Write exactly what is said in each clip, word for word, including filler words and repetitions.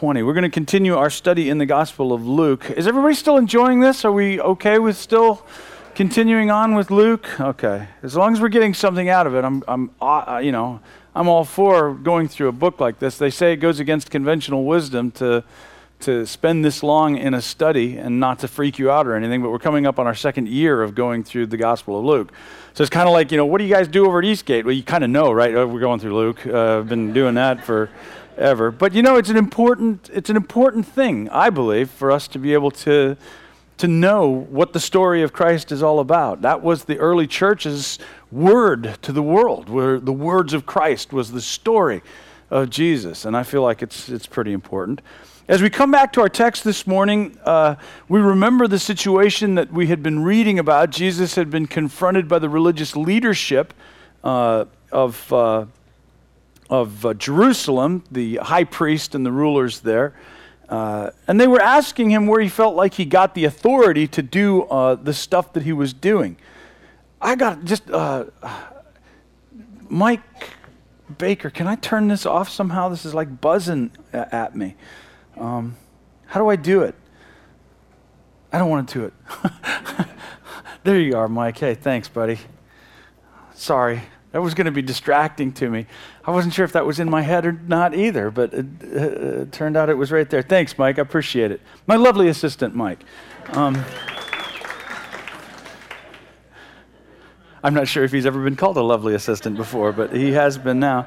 twenty. We're going to continue our study in the Gospel of Luke. Is everybody still enjoying this? Are we okay with still continuing on with Luke? Okay. As long as we're getting something out of it, I'm, I'm, uh, you know, I'm all for going through a book like this. They say it goes against conventional wisdom to to spend this long in a study and not to freak you out or anything, but we're coming up on our second year of going through the Gospel of Luke. So it's kind of like, you know, what do you guys do over at Eastgate? Well, you kind of know, right? Oh, we're going through Luke. Uh, I've been doing that forever. But, you know, it's an important it's an important thing, I believe, for us to be able to to know what the story of Christ is all about. That was the early church's word to the world, where the words of Christ was the story of Jesus. And I feel like it's it's pretty important. As we come back to our text this morning, uh, we remember the situation that we had been reading about. Jesus had been confronted by the religious leadership uh, of, uh, of uh, Jerusalem, the high priest and the rulers there. Uh, and they were asking him where he felt like he got the authority to do uh, the stuff that he was doing. I got just, uh, Mike Baker, can I turn this off somehow? This is like buzzing at me. Um, how do I do it? I don't want to do it. There you are, Mike. Hey, thanks, buddy. Sorry. That was going to be distracting to me. I wasn't sure if that was in my head or not either, but it, uh, it turned out it was right there. Thanks, Mike. I appreciate it. My lovely assistant, Mike. Um, I'm not sure if he's ever been called a lovely assistant before, but he has been now.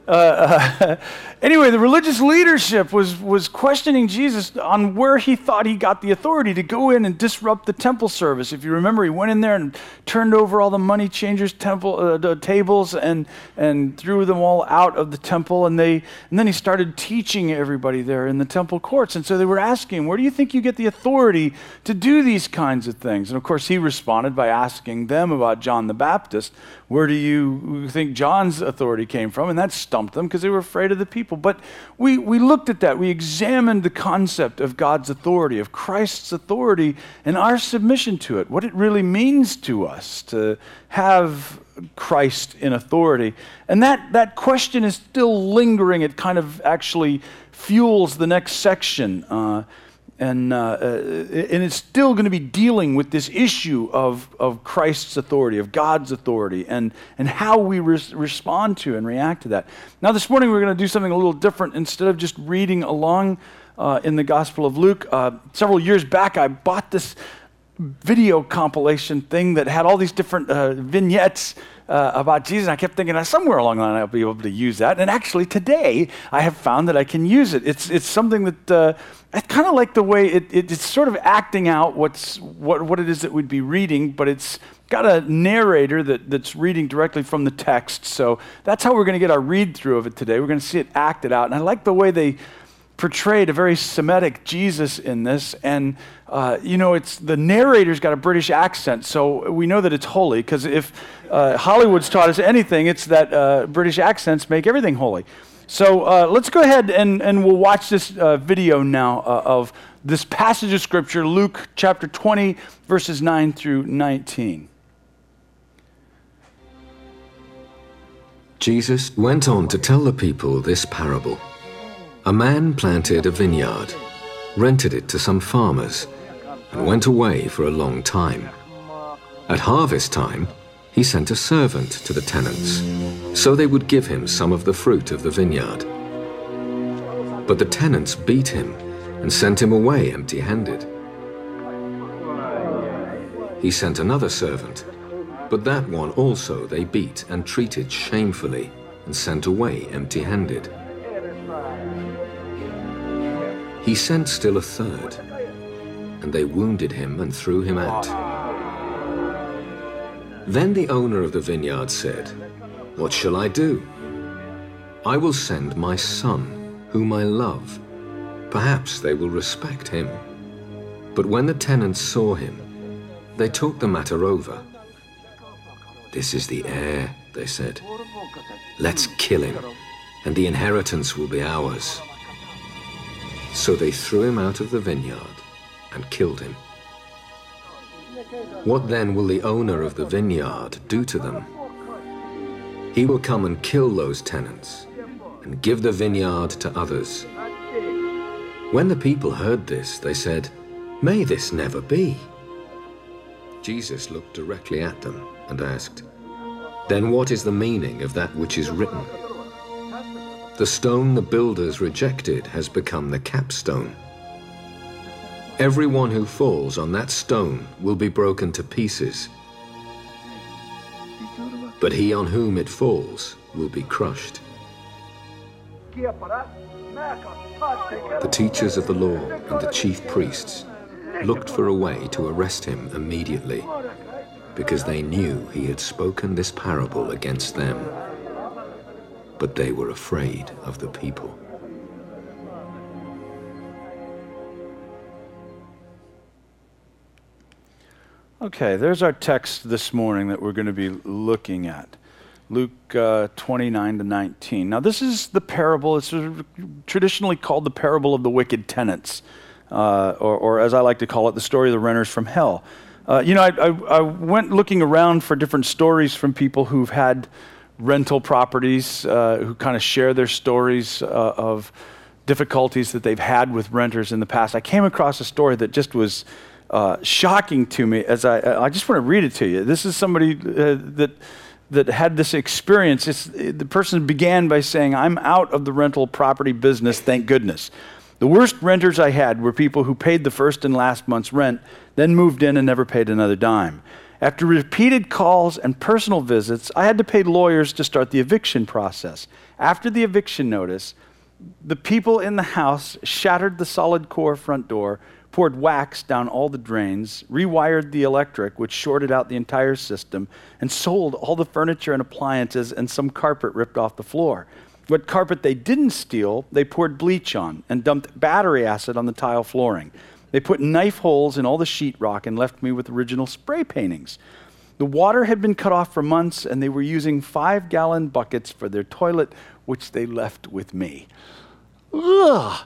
Uh, uh, anyway, the religious leadership was was questioning Jesus on where he thought he got the authority to go in and disrupt the temple service. If you remember, he went in there and turned over all the money changers' temple uh, the tables and and threw them all out of the temple. And they and then he started teaching everybody there in the temple courts. And so they were asking, "Where do you think you get the authority to do these kinds of things?" And of course, he responded by asking them about John the Baptist. Where do you think John's authority came from? And that stumped them because they were afraid of the people. But we, we looked at that. We examined the concept of God's authority, of Christ's authority, and our submission to it, what it really means to us to have Christ in authority. And that, that question is still lingering. It kind of actually fuels the next section. Uh, And, uh, uh, and it's still going to be dealing with this issue of, of Christ's authority, of God's authority, and, and how we res- respond to and react to that. Now this morning we're going to do something a little different. Instead of just reading along uh, in the Gospel of Luke, uh, several years back I bought this video compilation thing that had all these different uh, vignettes Uh, about Jesus. And I kept thinking, somewhere along the line I'll be able to use that. And actually today I have found that I can use it. It's it's something that uh, I kind of like the way it, it, it's sort of acting out what's what what it is that we'd be reading, but it's got a narrator that, that's reading directly from the text. So that's how we're going to get our read through of it today. We're going to see it acted out. And I like the way they portrayed a very Semitic Jesus in this, and uh, you know, it's the narrator's got a British accent, so we know that it's holy, because if uh, Hollywood's taught us anything, it's that uh, British accents make everything holy. So uh, let's go ahead and, and we'll watch this uh, video now uh, of this passage of Scripture, Luke chapter twenty, verses nine through nineteen. Jesus went on to tell the people this parable. A man planted a vineyard, rented it to some farmers, and went away for a long time. At harvest time, he sent a servant to the tenants, so they would give him some of the fruit of the vineyard. But the tenants beat him and sent him away empty-handed. He sent another servant, but that one also they beat and treated shamefully and sent away empty-handed. He sent still a third, and they wounded him and threw him out. Then the owner of the vineyard said, "What shall I do? I will send my son, whom I love. Perhaps they will respect him." But when the tenants saw him, they talked the matter over. "This is the heir," they said. "Let's kill him, and the inheritance will be ours." So they threw him out of the vineyard and killed him. What then will the owner of the vineyard do to them? He will come and kill those tenants and give the vineyard to others. When the people heard this, they said, "May this never be." Jesus looked directly at them and asked, "Then what is the meaning of that which is written? The stone the builders rejected has become the capstone. Everyone who falls on that stone will be broken to pieces, but he on whom it falls will be crushed." The teachers of the law and the chief priests looked for a way to arrest him immediately, because they knew he had spoken this parable against them. But they were afraid of the people. Okay, there's our text this morning that we're going to be looking at. Luke uh, twenty-nine to nineteen. Now, this is the parable. It's traditionally called the parable of the wicked tenants, uh, or, or as I like to call it, the story of the renters from hell. Uh, you know, I, I, I went looking around for different stories from people who've had rental properties, uh, who kind of share their stories uh, of difficulties that they've had with renters in the past. I came across a story that just was uh, shocking to me. As I, I just want to read it to you. This is somebody uh, that. that had this experience. It's, the person began by saying, "I'm out of the rental property business, thank goodness. The worst renters I had were people who paid the first and last month's rent, then moved in and never paid another dime. After repeated calls and personal visits, I had to pay lawyers to start the eviction process. After the eviction notice, the people in the house shattered the solid core front door, poured wax down all the drains, rewired the electric, which shorted out the entire system, and sold all the furniture and appliances and some carpet ripped off the floor. What carpet they didn't steal, they poured bleach on and dumped battery acid on the tile flooring. They put knife holes in all the sheetrock and left me with original spray paintings. The water had been cut off for months, and they were using five-gallon buckets for their toilet, which they left with me." Ugh.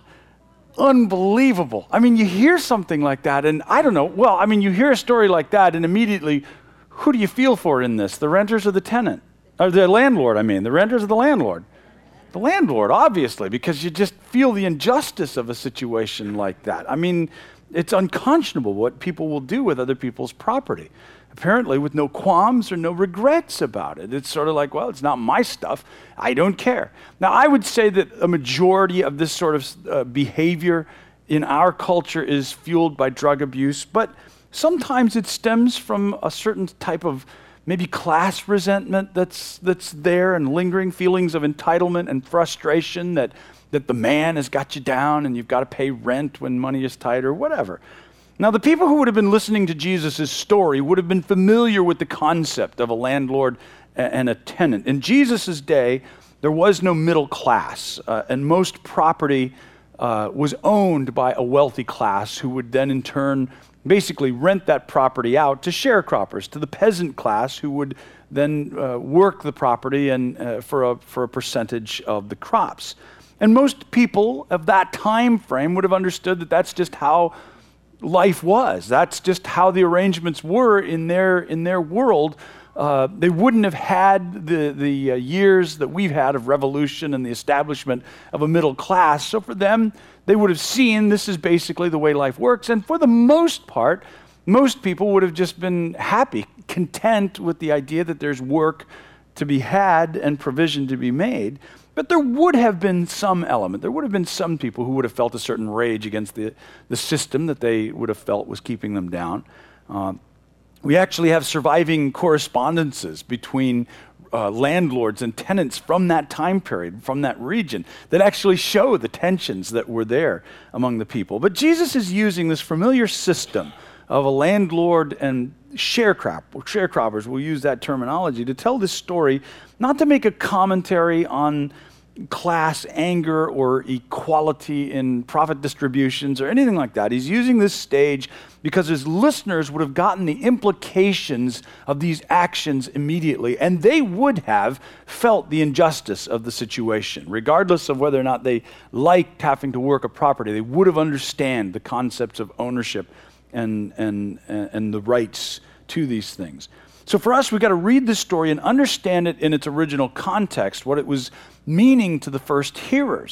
Unbelievable. I mean, you hear something like that, and I don't know, well, I mean, you hear a story like that, and immediately, who do you feel for in this? The renters or the tenant? Or the landlord, I mean. The renters or the landlord? The landlord, obviously, because you just feel the injustice of a situation like that. I mean, it's unconscionable what people will do with other people's property. Apparently with no qualms or no regrets about it. It's sort of like, well, it's not my stuff. I don't care. Now, I would say that a majority of this sort of uh, behavior in our culture is fueled by drug abuse, but sometimes it stems from a certain type of maybe class resentment that's that's there, and lingering feelings of entitlement and frustration that, that the man has got you down and you've got to pay rent when money is tight or whatever. Now, the people who would have been listening to Jesus' story would have been familiar with the concept of a landlord and a tenant. In Jesus' day, there was no middle class, uh, and most property uh, was owned by a wealthy class who would then in turn basically rent that property out to sharecroppers, to the peasant class who would then uh, work the property and uh, for a for a percentage of the crops. And most people of that time frame would have understood that that's just how life was. That's just how the arrangements were in their in their world. Uh, they wouldn't have had the the uh, years that we've had of revolution and the establishment of a middle class. So for them, they would have seen this is basically the way life works. And for the most part, most people would have just been happy, content with the idea that there's work to be had and provision to be made. But there would have been some element, there would have been some people who would have felt a certain rage against the, the system that they would have felt was keeping them down. Um, we actually have surviving correspondences between uh, landlords and tenants from that time period, from that region, that actually show the tensions that were there among the people. But Jesus is using this familiar system of a landlord and sharecrop, sharecroppers, we'll use that terminology, to tell this story, not to make a commentary on class anger or equality in profit distributions or anything like that. He's using this stage because his listeners would have gotten the implications of these actions immediately, and they would have felt the injustice of the situation. Regardless of whether or not they liked having to work a property, they would have understood the concepts of ownership and and and the rights to these things. So for us, we've got to read this story and understand it in its original context, what it was meaning to the first hearers.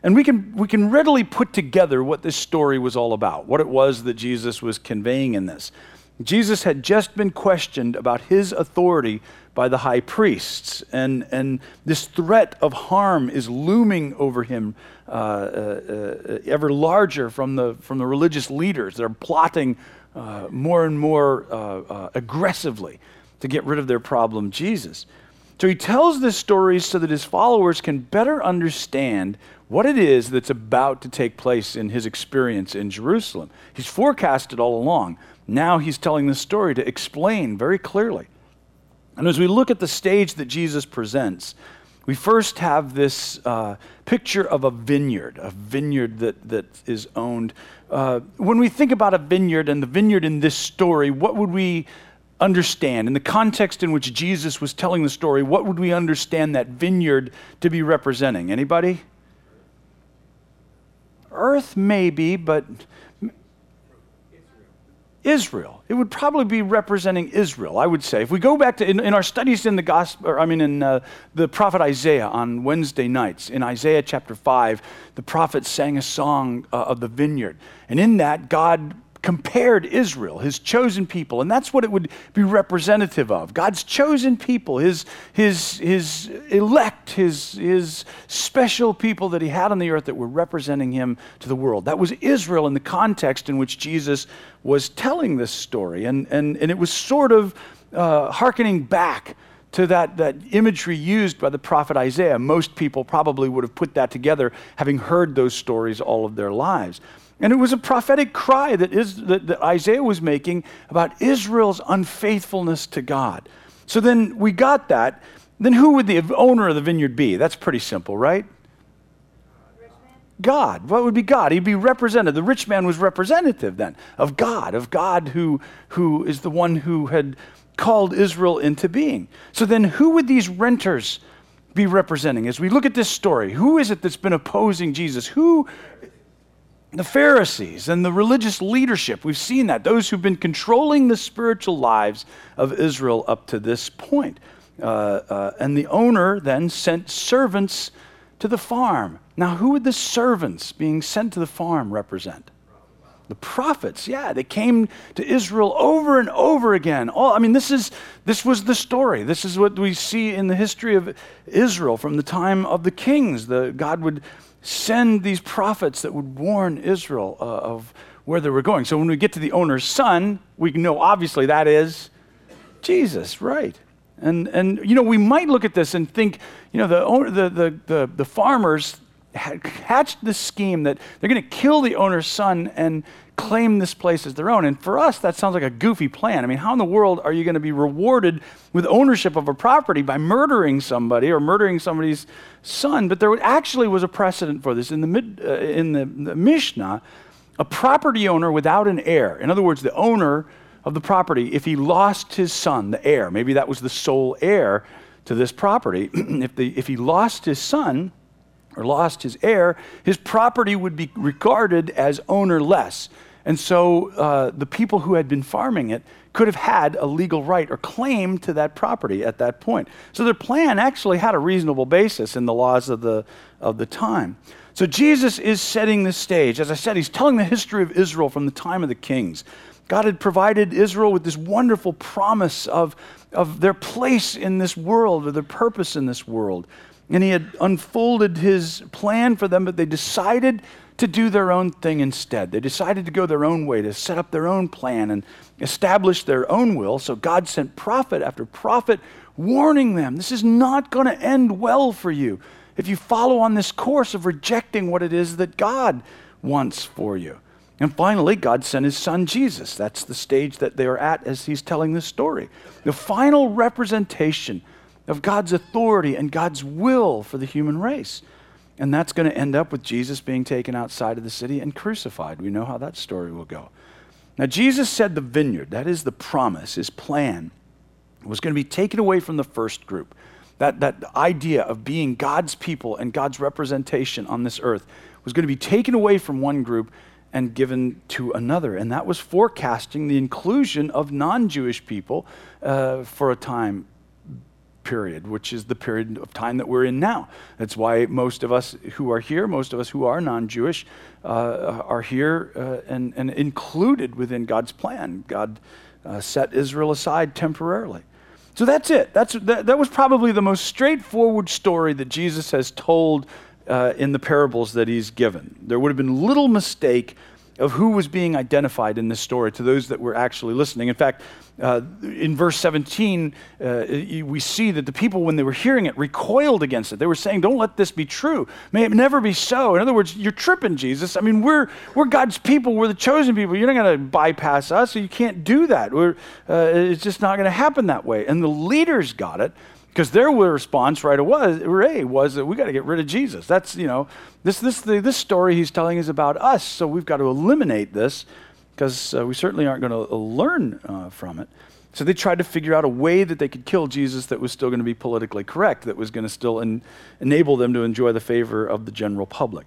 And we can, we can readily put together what this story was all about, what it was that Jesus was conveying in this. Jesus had just been questioned about his authority by the high priests, and, and this threat of harm is looming over him uh, uh, uh, ever larger from the, from the religious leaders. They're plotting uh, more and more uh, uh, aggressively to get rid of their problem, Jesus. So he tells this story so that his followers can better understand what it is that's about to take place in his experience in Jerusalem. He's forecasted all along. Now he's telling this story to explain very clearly. And as we look at the stage that Jesus presents, we first have this uh, picture of a vineyard, a vineyard that, that is owned. Uh, when we think about a vineyard and the vineyard in this story, what would we understand? In the context in which Jesus was telling the story, what would we understand that vineyard to be representing? Anybody? Earth, maybe, but Israel. It would probably be representing Israel, I would say. If we go back to, in, in our studies in the gospel, or I mean in uh, the prophet Isaiah on Wednesday nights, in Isaiah chapter five, the prophet sang a song uh, of the vineyard. And in that, God compared Israel, his chosen people, and that's what it would be representative of. God's chosen people, his, his, his elect, his, his special people that he had on the earth that were representing him to the world. That was Israel in the context in which Jesus was telling this story. And, and, and it was sort of uh, hearkening back to that, that imagery used by the prophet Isaiah. Most people probably would have put that together, having heard those stories all of their lives. And it was a prophetic cry that, is, that, that Isaiah was making about Israel's unfaithfulness to God. So then we got that. Then who would the owner of the vineyard be? That's pretty simple, right? God. What would be God? He'd be represented. The rich man was representative then of God, of God who, who is the one who had called Israel into being. So then who would these renters be representing? As we look at this story, who is it that's been opposing Jesus? Who... The Pharisees and the religious leadership, we've seen that, those who've been controlling the spiritual lives of Israel up to this point. Uh, uh, and the owner then sent servants to the farm. Now, who would the servants being sent to the farm represent? The prophets, yeah, they came to Israel over and over again. All, I mean, this is this was the story. This is what we see in the history of Israel from the time of the kings. The, God would send these prophets that would warn Israel uh, of where they were going. So when we get to the owner's son, we know obviously that is Jesus, right? And and you know, we might look at this and think, you know, the owner, the the the, the farmers hatched this scheme that they're going to kill the owner's son and claim this place as their own. And for us, that sounds like a goofy plan. I mean, how in the world are you going to be rewarded with ownership of a property by murdering somebody or murdering somebody's son? But there actually was a precedent for this in the mid, uh, in the, the Mishnah. A property owner without an heir, in other words, the owner of the property, if he lost his son, the heir, maybe that was the sole heir to this property, if the if he lost his son or lost his heir, his property would be regarded as ownerless. And so uh, the people who had been farming it could have had a legal right or claim to that property at that point. So their plan actually had a reasonable basis in the laws of the, of the time. So Jesus is setting the stage. As I said, he's telling the history of Israel from the time of the kings. God had provided Israel with this wonderful promise of, of their place in this world, or their purpose in this world. And he had unfolded his plan for them, but they decided to do their own thing instead. They decided to go their own way, to set up their own plan and establish their own will. So God sent prophet after prophet warning them, this is not going to end well for you if you follow on this course of rejecting what it is that God wants for you. And finally, God sent his son Jesus. That's the stage that they are at as he's telling this story. The final representation of God's authority and God's will for the human race. And that's going to end up with Jesus being taken outside of the city and crucified. We know how that story will go. Now, Jesus said the vineyard, that is the promise, his plan, was going to be taken away from the first group. That, that idea of being God's people and God's representation on this earth was going to be taken away from one group and given to another. And that was forecasting the inclusion of non-Jewish people uh, for a time. period, which is the period of time that we're in now. That's why most of us who are here, most of us who are non-Jewish, uh, are here uh, and, and included within God's plan. God uh, set Israel aside temporarily. So that's it. That's that, that was probably the most straightforward story that Jesus has told uh, in the parables that he's given. There would have been little mistake of who was being identified in this story to those that were actually listening. In fact, uh, in verse seventeen, uh, we see that the people, when they were hearing it, recoiled against it. They were saying, don't let this be true. May it never be so. In other words, you're tripping, Jesus. I mean, we're we're God's people. We're the chosen people. You're not going to bypass us, so you can't do that. We're, uh, it's just not going to happen that way. And the leaders got it, because their response right away was that we got to get rid of Jesus. That's, you know, this this the, this story he's telling is about us, so we've got to eliminate this because uh, we certainly aren't going to learn uh, from it. So they tried to figure out a way that they could kill Jesus that was still going to be politically correct, that was going to still en- enable them to enjoy the favor of the general public.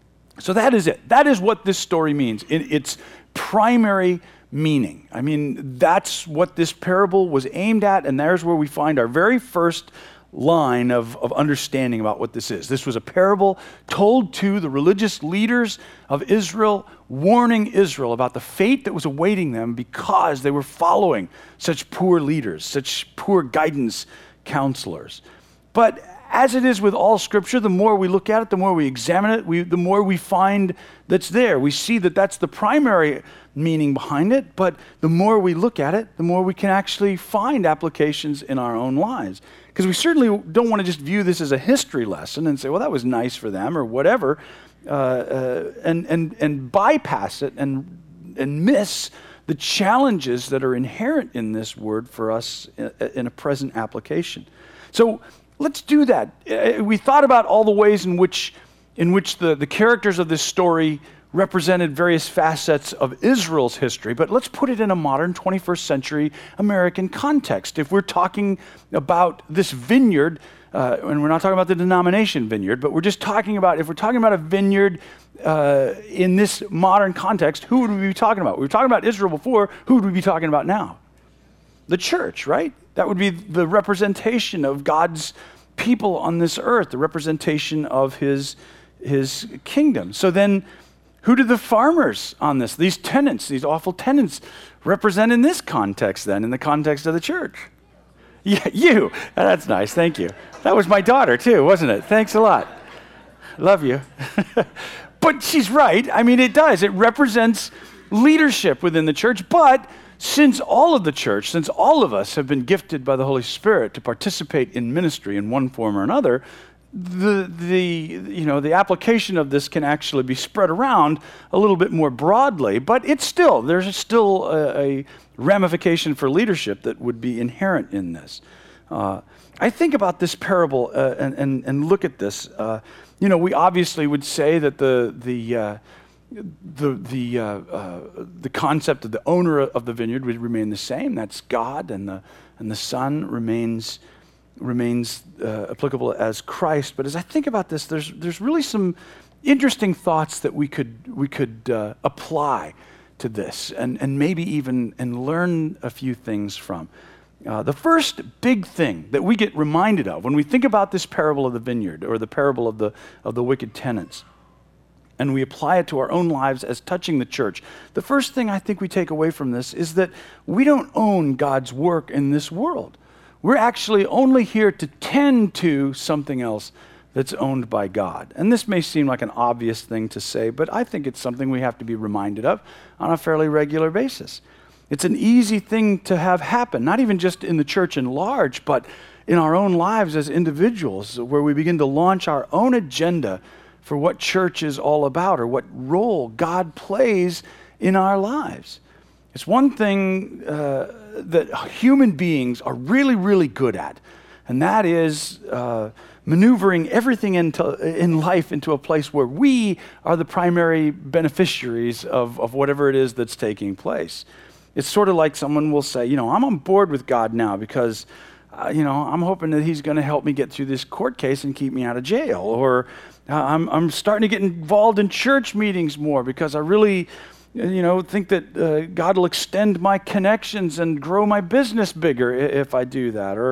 So that is it. That is what this story means in its primary meaning. I mean, that's what this parable was aimed at, and there's where we find our very first line of, of understanding about what this is. This was a parable told to the religious leaders of Israel, warning Israel about the fate that was awaiting them because they were following such poor leaders, such poor guidance counselors. But as it is with all Scripture, the more we look at it, the more we examine it, we, the more we find that's there. We see that that's the primary meaning behind it, but the more we look at it, the more we can actually find applications in our own lives. Because we certainly don't want to just view this as a history lesson and say, well, that was nice for them or whatever, uh, uh, and, and, and bypass it and, and miss the challenges that are inherent in this word for us in, in a present application. So let's do that. Uh, we thought about all the ways in which in which the, the characters of this story represented various facets of Israel's history, but let's put it in a modern twenty-first century American context. If we're talking about this vineyard, uh, and we're not talking about the denomination vineyard, but we're just talking about, if we're talking about a vineyard uh, in this modern context, who would we be talking about? We were talking about Israel before, who would we be talking about now? The church, right? That would be the representation of God's people on this earth, the representation of his, his kingdom. So then, who do the farmers on this, these tenants, these awful tenants, represent in this context then, in the context of the church? Yeah, you. That's nice, thank you. That was my daughter too, wasn't it? Thanks a lot. Love you. But she's right. I mean, it does. It represents leadership within the church, but since all of the church, since all of us have been gifted by the Holy Spirit to participate in ministry in one form or another, the the you know the application of this can actually be spread around a little bit more broadly, but it's still there's still a, a ramification for leadership that would be inherent in this. Uh, I think about this parable uh, and, and and look at this. Uh, you know, we obviously would say that the the uh, the the uh, uh, the concept of the owner of the vineyard would remain the same. That's God, and the and the Son remains. remains uh, applicable as Christ. But as I think about this, there's there's really some interesting thoughts that we could we could uh, apply to this, and and maybe even and learn a few things from. Uh, the first big thing that we get reminded of when we think about this parable of the vineyard or the parable of the of the wicked tenants, and we apply it to our own lives as touching the church, the first thing I think we take away from this is that we don't own God's work in this world. We're actually only here to tend to something else that's owned by God. And this may seem like an obvious thing to say, but I think it's something we have to be reminded of on a fairly regular basis. It's an easy thing to have happen, not even just in the church in large, but in our own lives as individuals, where we begin to launch our own agenda for what church is all about or what role God plays in our lives. It's one thing uh, that human beings are really, really good at, and that is uh, maneuvering everything into, in life into a place where we are the primary beneficiaries of, of whatever it is that's taking place. It's sort of like someone will say, you know, I'm on board with God now because, uh, you know, I'm hoping that he's going to help me get through this court case and keep me out of jail. Or uh, I'm, I'm starting to get involved in church meetings more because I really... you know, think that uh, God will extend my connections and grow my business bigger if I do that. Or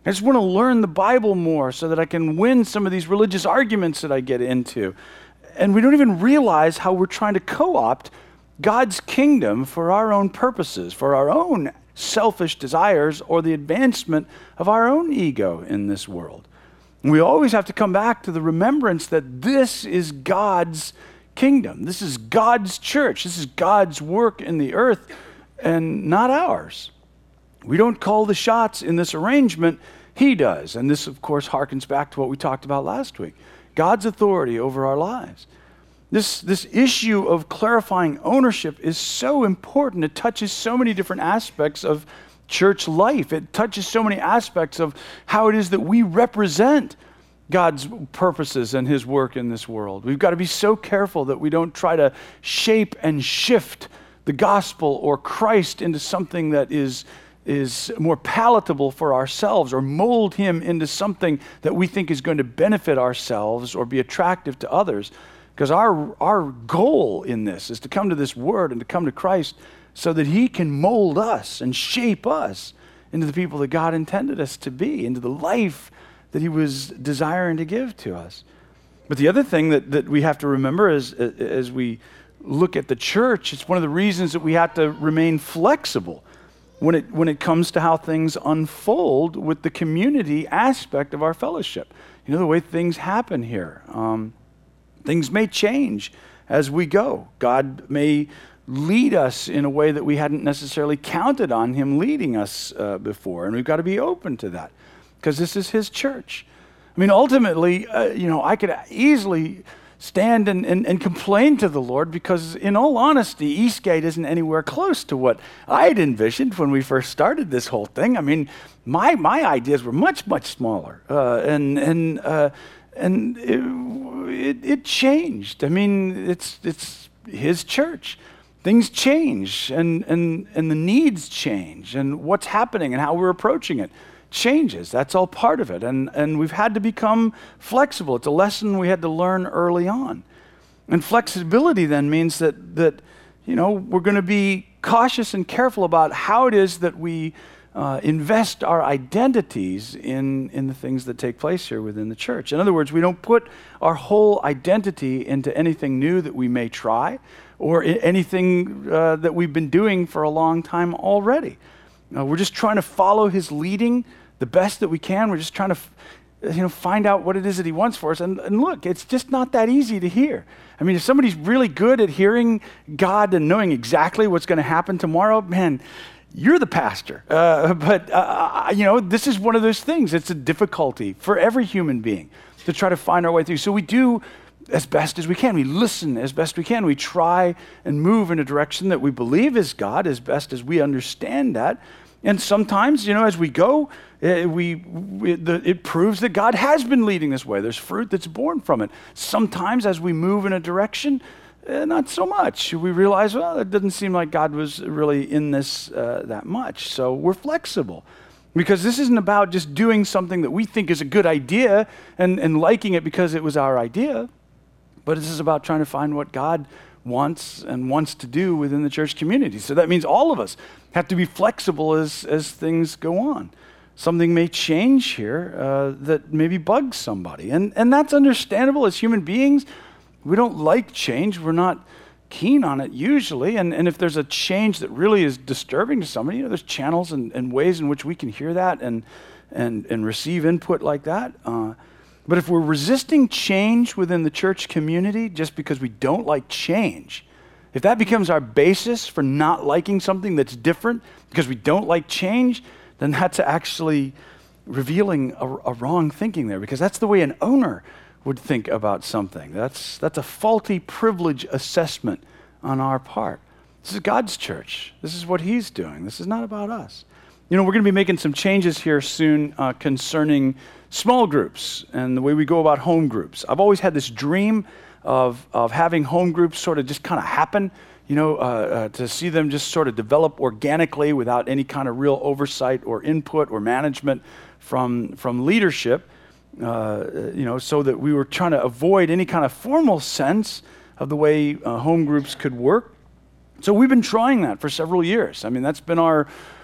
I just want to learn the Bible more so that I can win some of these religious arguments that I get into. And we don't even realize how we're trying to co-opt God's kingdom for our own purposes, for our own selfish desires, or the advancement of our own ego in this world. And we always have to come back to the remembrance that this is God's kingdom. This is God's church. This is God's work in the earth and not ours. We don't call the shots in this arrangement. He does. And this, of course, harkens back to what we talked about last week. God's authority over our lives. This, this issue of clarifying ownership is so important. It touches so many different aspects of church life. It touches so many aspects of how it is that we represent God's purposes and his work in this world. We've got to be so careful that we don't try to shape and shift the gospel or Christ into something that is is more palatable for ourselves, or mold him into something that we think is going to benefit ourselves or be attractive to others. Because our, our goal in this is to come to this word and to come to Christ so that he can mold us and shape us into the people that God intended us to be, into the life that he was desiring to give to us. But the other thing that, that we have to remember is, as we look at the church, it's one of the reasons that we have to remain flexible when it when it comes to how things unfold with the community aspect of our fellowship. You know, the way things happen here. Um, things may change as we go. God may lead us in a way that we hadn't necessarily counted on him leading us uh, before, and we've got to be open to that, because this is his church. I mean, ultimately, uh, you know, I could easily stand and, and, and complain to the Lord, because in all honesty, Eastgate isn't anywhere close to what I had envisioned when we first started this whole thing. I mean, my my ideas were much, much smaller, uh, and and uh, and it, it, it changed. I mean, it's it's his church. Things change, and and and the needs change, and what's happening and how we're approaching it changes. That's all part of it. And and we've had to become flexible. It's a lesson we had to learn early on. And flexibility then means that, that you know, we're going to be cautious and careful about how it is that we uh, invest our identities in, in the things that take place here within the church. In other words, we don't put our whole identity into anything new that we may try, or anything uh, that we've been doing for a long time already. Uh, we're just trying to follow his leading the best that we can. We're just trying to, you know, find out what it is that he wants for us. And, and look, it's just not that easy to hear. I mean, if somebody's really good at hearing God and knowing exactly what's going to happen tomorrow, man, you're the pastor. Uh, but, uh, you know, this is one of those things. It's a difficulty for every human being to try to find our way through. So we do as best as we can. We listen as best we can. We try and move in a direction that we believe is God as best as we understand that. And sometimes, you know, as we go, uh, we, we the, it proves that God has been leading this way. There's fruit that's born from it. Sometimes as we move in a direction, uh, not so much. We realize, well, it doesn't seem like God was really in this uh, that much. So we're flexible, because this isn't about just doing something that we think is a good idea and, and liking it because it was our idea, but this is about trying to find what God wants and wants to do within the church community. So that means all of us have to be flexible as, as things go on. Something may change here uh, that maybe bugs somebody. And, and that's understandable. As human beings, we don't like change. We're not keen on it usually. And, and if there's a change that really is disturbing to somebody, you know, there's channels and, and ways in which we can hear that and, and, and receive input like that. Uh, But if we're resisting change within the church community just because we don't like change, if that becomes our basis for not liking something that's different because we don't like change, then that's actually revealing a, a wrong thinking there, because that's the way an owner would think about something. That's, that's a faulty privilege assessment on our part. This is God's church. This is what he's doing. This is not about us. You know, we're going to be making some changes here soon uh, concerning small groups and the way we go about home groups. I've always had this dream of, of having home groups sort of just kind of happen, you know, uh, uh, to see them just sort of develop organically without any kind of real oversight or input or management from, from leadership, uh, you know, so that we were trying to avoid any kind of formal sense of the way uh, home groups could work. So we've been trying that for several years. I mean, that's been our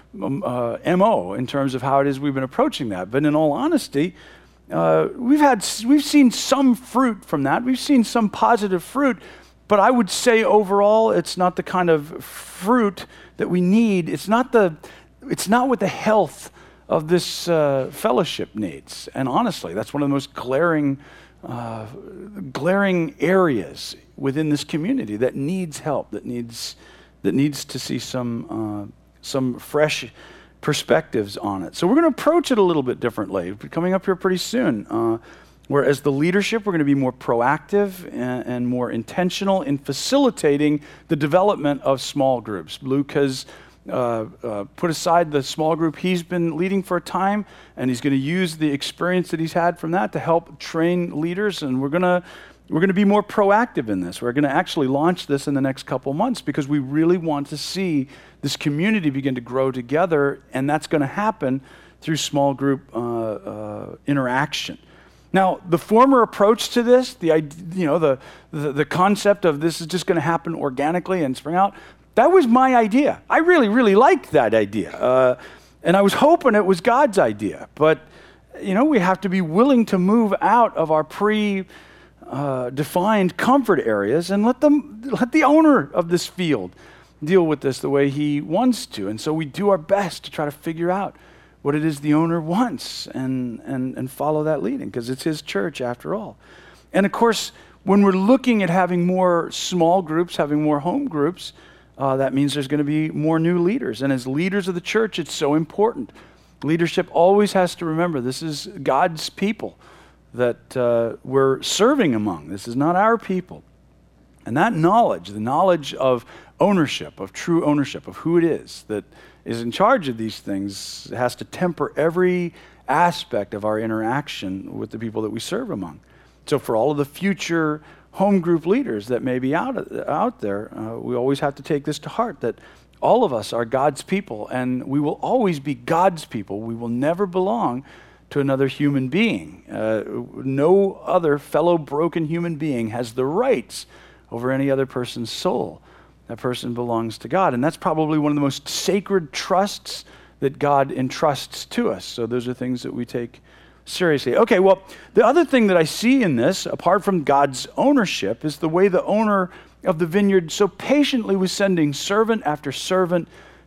um, uh, M O in terms of how it is we've been approaching that. But in all honesty, uh, we've had we've seen some fruit from that. We've seen some positive fruit, but I would say overall, it's not the kind of fruit that we need. It's not the it's not what the health of this uh, fellowship needs. And honestly, that's one of the most glaring, uh, glaring areas within this community that needs help, that needs, that needs to see some, uh, some fresh perspectives on it. So we're going to approach it a little bit differently. We're coming up here pretty soon. Uh, where as the leadership, we're going to be more proactive and, and more intentional in facilitating the development of small groups. Luke has Uh, uh, put aside the small group he's been leading for a time, and he's going to use the experience that he's had from that to help train leaders. And we're going to we're going to be more proactive in this. We're going to actually launch this in the next couple months because we really want to see this community begin to grow together, and that's going to happen through small group uh, uh, interaction. Now, the former approach to this, the you know the the, the concept of this is just going to happen organically and spring out. That was my idea. I really, really liked that idea. Uh, and I was hoping it was God's idea. But, you know, we have to be willing to move out of our pre-defined uh, comfort areas and let them, let the owner of this field deal with this the way he wants to. And so we do our best to try to figure out what it is the owner wants and, and, and follow that leading, because it's his church after all. And of course, when we're looking at having more small groups, having more home groups, Uh, that means there's going to be more new leaders. And as leaders of the church, it's so important. Leadership always has to remember this is God's people that uh, we're serving among. This is not our people. And that knowledge, the knowledge of ownership, of true ownership, of who it is that is in charge of these things, has to temper every aspect of our interaction with the people that we serve among. So for all of the future home group leaders that may be out out there, uh, we always have to take this to heart, that all of us are God's people, and we will always be God's people. We will never belong to another human being. Uh, no other fellow broken human being has the rights over any other person's soul. That person belongs to God, and that's probably one of the most sacred trusts that God entrusts to us. So those are things that we take seriously. Okay, well, the other thing that I see in this, apart from God's ownership, is the way the owner of the vineyard so patiently was sending servant after servant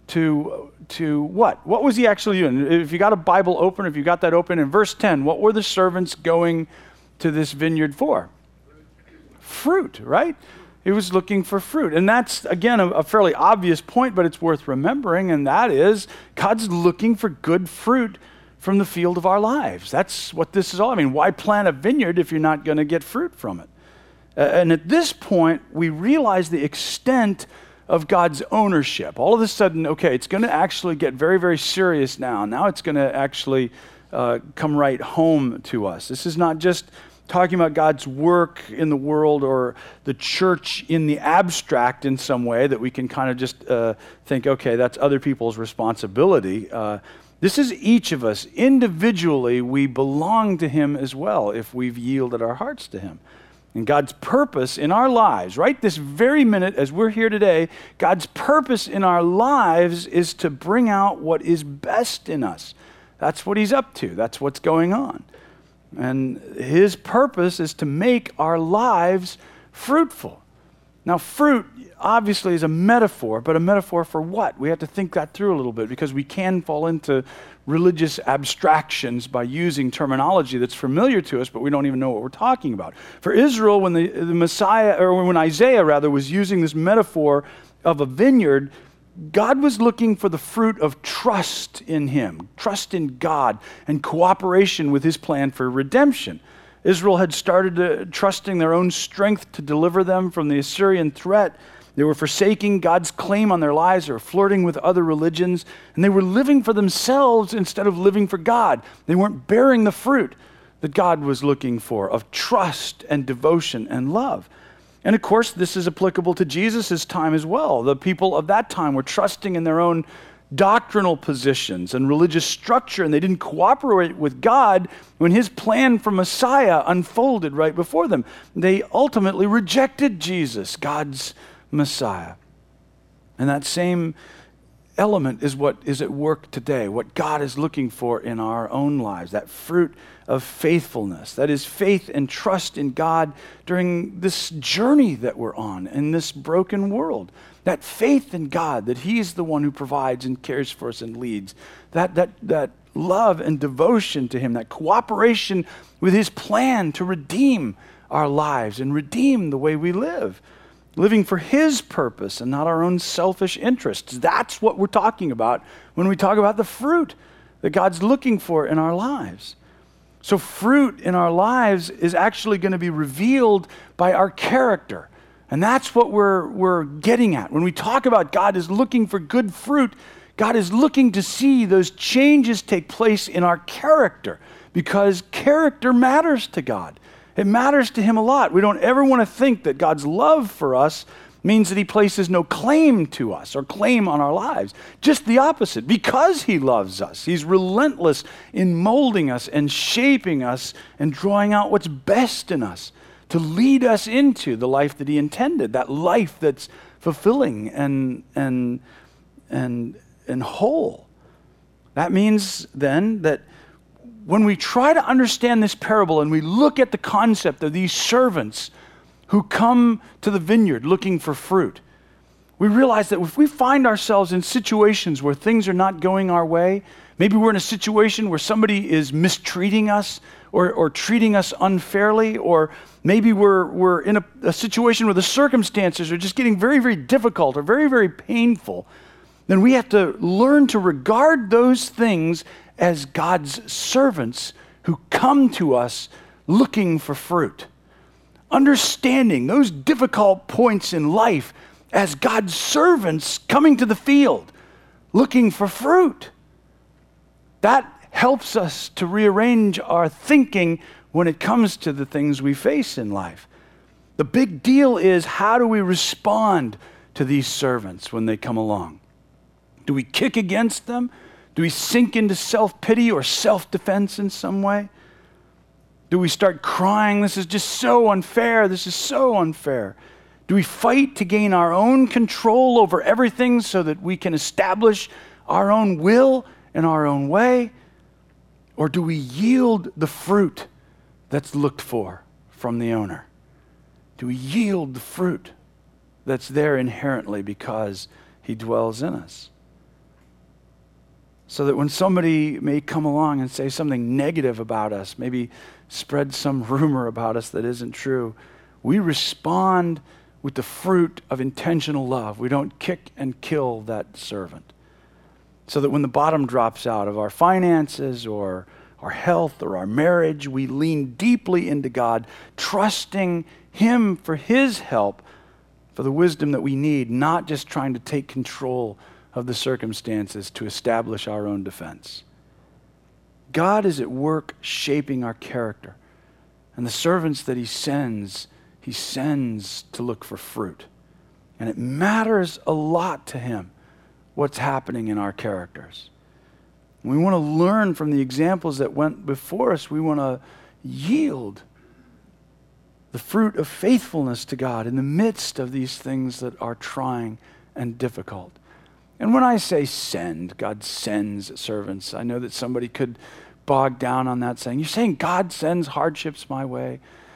to, to what? What was he actually doing? If you got a Bible open, if you got that open, in verse ten, what were the servants going to this vineyard for? Fruit, right? He was looking for fruit. And that's, again, a, a fairly obvious point, but it's worth remembering, and that is God's looking for good fruit from the field of our lives. That's what this is all. I mean, why plant a vineyard if you're not going to get fruit from it? Uh, and at this point, we realize the extent of God's ownership. All of a sudden, okay, it's going to actually get very, very serious now. Now it's going to actually uh, come right home to us. This is not just talking about God's work in the world or the church in the abstract in some way that we can kind of just uh, think, okay, that's other people's responsibility. Uh, This is each of us. Individually, we belong to him as well if we've yielded our hearts to him. And God's purpose in our lives, right this very minute as we're here today, God's purpose in our lives is to bring out what is best in us. That's what he's up to. That's what's going on. And his purpose is to make our lives fruitful. Now, fruit obviously is a metaphor, but a metaphor for what? We have to think that through a little bit, because we can fall into religious abstractions by using terminology that's familiar to us, but we don't even know what we're talking about. For Israel, when the, the Messiah, or when Isaiah rather, was using this metaphor of a vineyard, God was looking for the fruit of trust in him, trust in God, and cooperation with his plan for redemption. Israel had started uh, trusting their own strength to deliver them from the Assyrian threat. They were forsaking God's claim on their lives, or flirting with other religions, and they were living for themselves instead of living for God. They weren't bearing the fruit that God was looking for of trust and devotion and love. And of course, this is applicable to Jesus' time as well. The people of that time were trusting in their own doctrinal positions and religious structure, and they didn't cooperate with God when his plan for Messiah unfolded right before them. They ultimately rejected Jesus, God's Messiah. And that same element is what is at work today, what God is looking for in our own lives, that fruit of faithfulness. That is faith and trust in God during this journey that we're on in this broken world. That faith in God, that He's the one who provides and cares for us and leads. That, that, that love and devotion to Him, that cooperation with His plan to redeem our lives and redeem the way we live. Living for His purpose and not our own selfish interests. That's what we're talking about when we talk about the fruit that God's looking for in our lives. So fruit in our lives is actually going to be revealed by our character. And that's what we're, we're getting at. When we talk about God is looking for good fruit, God is looking to see those changes take place in our character, because character matters to God. It matters to Him a lot. We don't ever want to think that God's love for us means that He places no claim to us or claim on our lives. Just the opposite. Because He loves us, He's relentless in molding us and shaping us and drawing out what's best in us to lead us into the life that He intended, that life that's fulfilling and, and, and, and whole. That means then that when we try to understand this parable and we look at the concept of these servants who come to the vineyard looking for fruit, we realize that if we find ourselves in situations where things are not going our way, maybe we're in a situation where somebody is mistreating us or, or treating us unfairly, or maybe we're, we're in a, a situation where the circumstances are just getting very, very difficult or very, very painful, then we have to learn to regard those things as God's servants who come to us looking for fruit. Understanding those difficult points in life as God's servants coming to the field looking for fruit. That helps us to rearrange our thinking when it comes to the things we face in life. The big deal is, how do we respond to these servants when they come along? Do we kick against them? Do we sink into self-pity or self-defense in some way? Do we start crying, this is just so unfair, this is so unfair? Do we fight to gain our own control over everything so that we can establish our own will in our own way? Or do we yield the fruit that's looked for from the owner? Do we yield the fruit that's there inherently because He dwells in us? So that when somebody may come along and say something negative about us, maybe spread some rumor about us that isn't true, we respond with the fruit of intentional love. We don't kick and kill that servant. So that when the bottom drops out of our finances or our health or our marriage, we lean deeply into God, trusting Him for His help, for the wisdom that we need, not just trying to take control of the circumstances to establish our own defense. God is at work shaping our character. And the servants that He sends, He sends to look for fruit. And it matters a lot to Him what's happening in our characters. We want to learn from the examples that went before us. We want to yield the fruit of faithfulness to God in the midst of these things that are trying and difficult. And when I say send, God sends servants, I know that somebody could bog down on that saying, you're saying God sends hardships my way?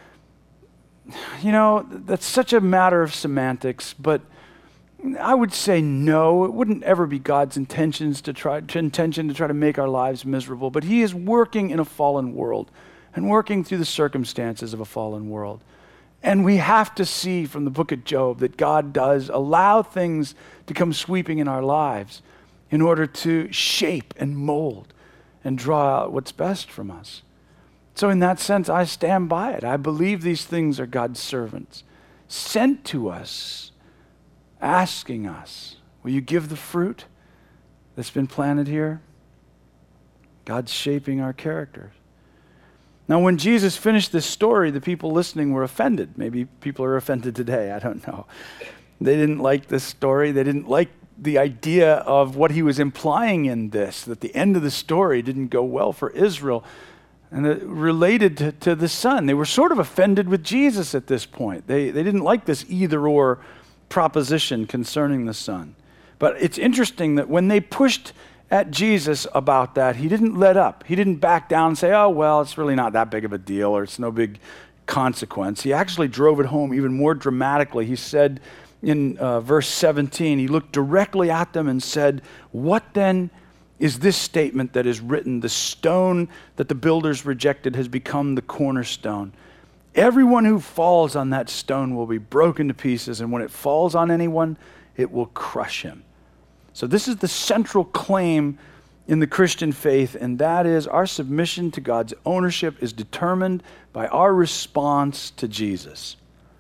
You know, that's such a matter of semantics, but I would say no. It wouldn't ever be God's intentions to try to intention to try to make our lives miserable, but He is working in a fallen world and working through the circumstances of a fallen world. And we have to see from the book of Job that God does allow things to come sweeping in our lives in order to shape and mold and draw out what's best from us. So in that sense, I stand by it. I believe these things are God's servants sent to us, asking us, will you give the fruit that's been planted here? God's shaping our characters. Now, when Jesus finished this story, the people listening were offended. Maybe people are offended today, I don't know. They didn't like this story. They didn't like the idea of what He was implying in this, that the end of the story didn't go well for Israel. And it related to, to the son. They were sort of offended with Jesus at this point. They, they didn't like this either-or proposition concerning the son. But it's interesting that when they pushed at Jesus about that, he didn't let up. He didn't back down and say, oh, well, it's really not that big of a deal, or it's no big consequence. He actually drove it home even more dramatically. He said in uh, verse seventeen, he looked directly at them and said, what then is this statement that is written? The stone that the builders rejected has become the cornerstone. Everyone who falls on that stone will be broken to pieces, and when it falls on anyone, it will crush him. So this is the central claim in the Christian faith, and that is our submission to God's ownership is determined by our response to Jesus.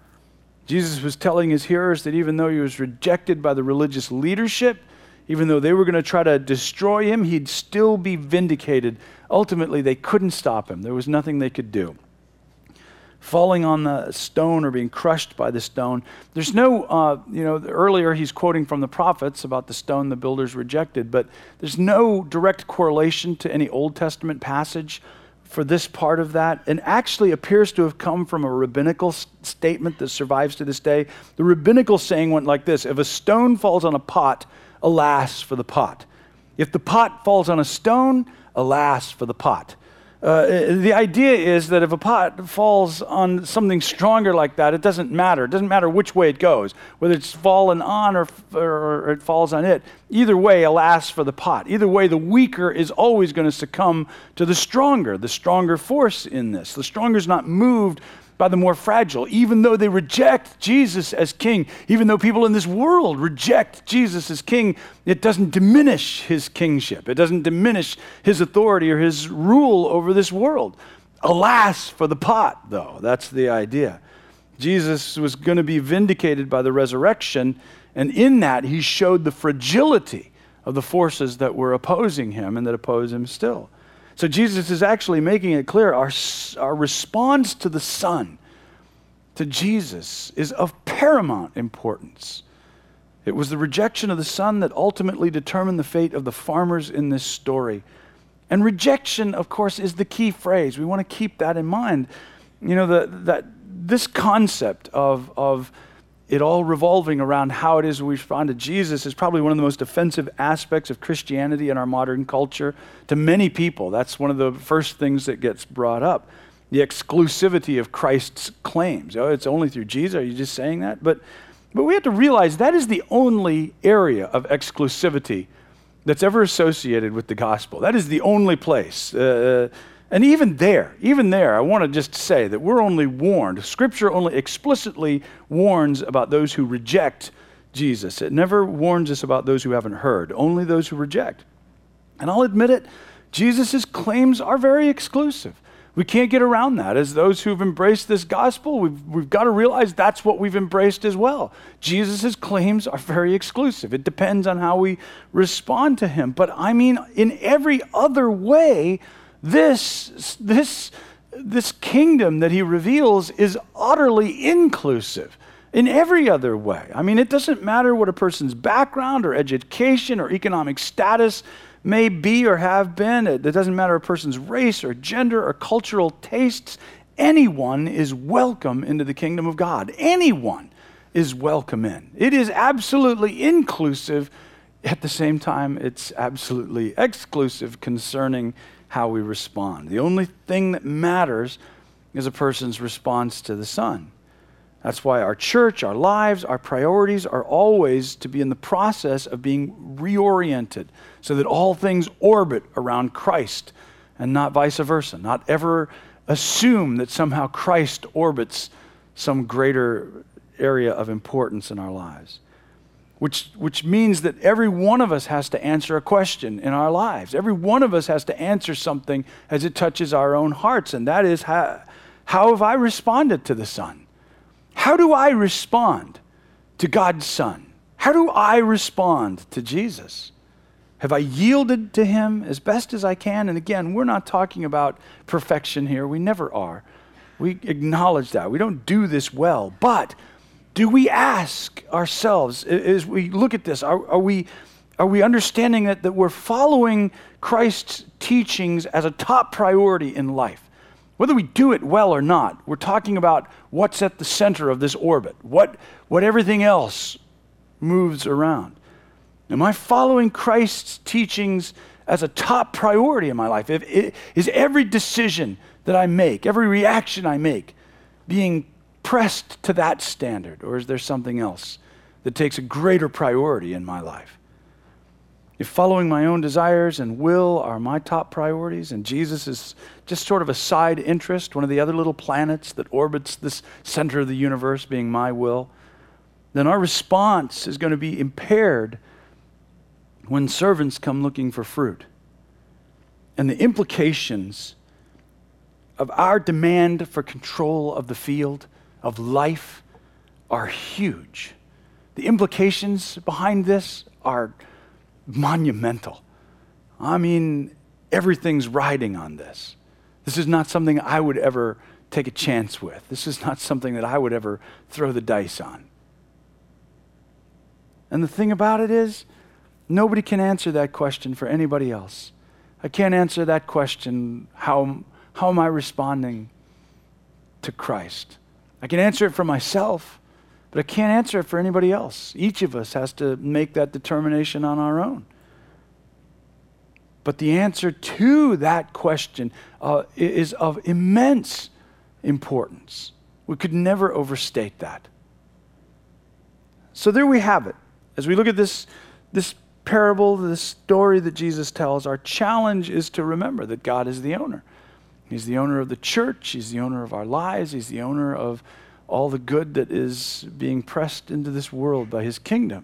Jesus was telling his hearers that even though he was rejected by the religious leadership, even though they were going to try to destroy him, he'd still be vindicated. Ultimately, they couldn't stop him. There was nothing they could do. Falling on the stone or being crushed by the stone. There's no, uh, you know, earlier he's quoting from the prophets about the stone the builders rejected, but there's no direct correlation to any Old Testament passage for this part of that, and actually appears to have come from a rabbinical s- statement that survives to this day. The rabbinical saying went like this: if a stone falls on a pot, alas for the pot. If the pot falls on a stone, alas for the pot. Uh, the idea is that if a pot falls on something stronger like that, it doesn't matter. It doesn't matter which way it goes, whether it's fallen on or, or, or it falls on it. Either way, alas for the pot. Either way, the weaker is always going to succumb to the stronger, the stronger force in this. The stronger is not moved by the more fragile, even though they reject Jesus as king, even though people in this world reject Jesus as king, it doesn't diminish his kingship. It doesn't diminish his authority or his rule over this world. Alas for the pot, though. That's the idea. Jesus was going to be vindicated by the resurrection, and in that he showed the fragility of the forces that were opposing him and that oppose him still. So Jesus is actually making it clear our, our response to the Son, to Jesus, is of paramount importance. It was the rejection of the Son that ultimately determined the fate of the farmers in this story. And rejection, of course, is the key phrase. We want to keep that in mind. You know, the, that this concept of, of it all revolving around how it is we respond to Jesus is probably one of the most offensive aspects of Christianity in our modern culture to many people. That's one of the first things that gets brought up. The exclusivity of Christ's claims. Oh, it's only through Jesus. Are you just saying that? But, but we have to realize that is the only area of exclusivity that's ever associated with the gospel. That is the only place. Uh, And even there, even there, I want to just say that we're only warned. Scripture only explicitly warns about those who reject Jesus. It never warns us about those who haven't heard, only those who reject. And I'll admit it, Jesus' claims are very exclusive. We can't get around that. As those who've embraced this gospel, we've, we've got to realize that's what we've embraced as well. Jesus' claims are very exclusive. It depends on how we respond to him. But I mean, in every other way, This, this, this kingdom that he reveals is utterly inclusive in every other way. I mean, it doesn't matter what a person's background or education or economic status may be or have been. It, it doesn't matter a person's race or gender or cultural tastes. Anyone is welcome into the kingdom of God. Anyone is welcome in. It is absolutely inclusive. At the same time, it's absolutely exclusive concerning how we respond. The only thing that matters is a person's response to the Son. That's why our church, our lives, our priorities are always to be in the process of being reoriented so that all things orbit around Christ and not vice versa. Not ever assume that somehow Christ orbits some greater area of importance in our lives. Which, which means that every one of us has to answer a question in our lives. Every one of us has to answer something as it touches our own hearts, and that is, how, how have I responded to the Son? How do I respond to God's Son? How do I respond to Jesus? Have I yielded to him as best as I can? And again, we're not talking about perfection here. We never are. We acknowledge that. We don't do this well, but do we ask ourselves, as we look at this, are, are we are we understanding that, that we're following Christ's teachings as a top priority in life? Whether we do it well or not, we're talking about what's at the center of this orbit, what, what everything else moves around. Am I following Christ's teachings as a top priority in my life? If, it, is every decision that I make, every reaction I make, being pressed to that standard? Or is there something else that takes a greater priority in my life? If following my own desires and will are my top priorities, and Jesus is just sort of a side interest, one of the other little planets that orbits this center of the universe being my will, then our response is going to be impaired when servants come looking for fruit. And the implications of our demand for control of the field, of life, are huge. The implications behind this are monumental. I mean, everything's riding on this. This is not something I would ever take a chance with. This is not something that I would ever throw the dice on. And the thing about it is, nobody can answer that question for anybody else. I can't answer that question, how, how am I responding to Christ? I can answer it for myself, but I can't answer it for anybody else. Each of us has to make that determination on our own. But the answer to that question uh, is of immense importance. We could never overstate that. So there we have it. As we look at this, this parable, this story that Jesus tells, our challenge is to remember that God is the owner. He's the owner of the church. He's the owner of our lives. He's the owner of all the good that is being pressed into this world by his kingdom.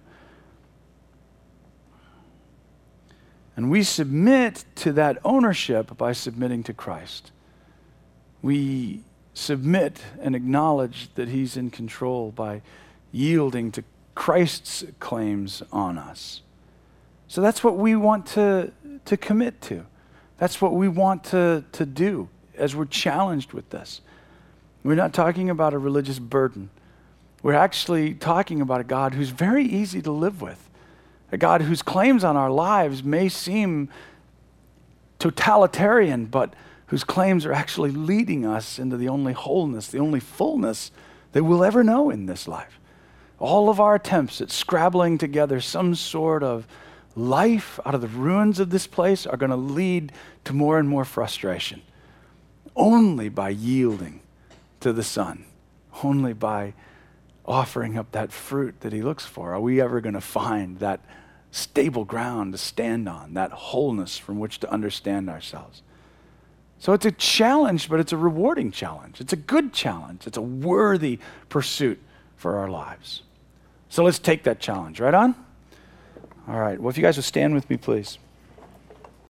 And we submit to that ownership by submitting to Christ. We submit and acknowledge that he's in control by yielding to Christ's claims on us. So that's what we want to, to commit to. That's what we want to, to do as we're challenged with this. We're not talking about a religious burden. We're actually talking about a God who's very easy to live with. A God whose claims on our lives may seem totalitarian, but whose claims are actually leading us into the only wholeness, the only fullness that we'll ever know in this life. All of our attempts at scrabbling together some sort of life out of the ruins of this place are going to lead to more and more frustration. Only by yielding to the Son, only by offering up that fruit that he looks for, are we ever going to find that stable ground to stand on, that wholeness from which to understand ourselves. So it's a challenge, but it's a rewarding challenge. It's a good challenge. It's a worthy pursuit for our lives. So let's take that challenge. Right on? All right. Well, if you guys would stand with me, please.